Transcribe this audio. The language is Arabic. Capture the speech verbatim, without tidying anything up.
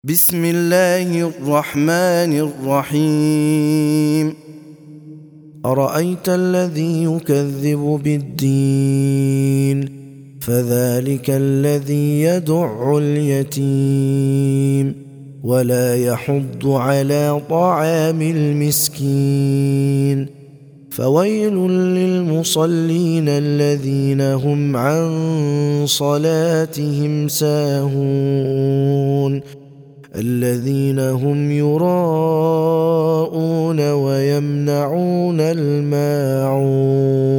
بسم الله الرحمن الرحيم. أرأيت الذي يكذب بالدين فذلك الذي يدع اليتيم ولا يحض على طعام المسكين فويل للمصلين الذين هم عن صلاتهم ساهون الذين هم يراءون ويمنعون الماعون.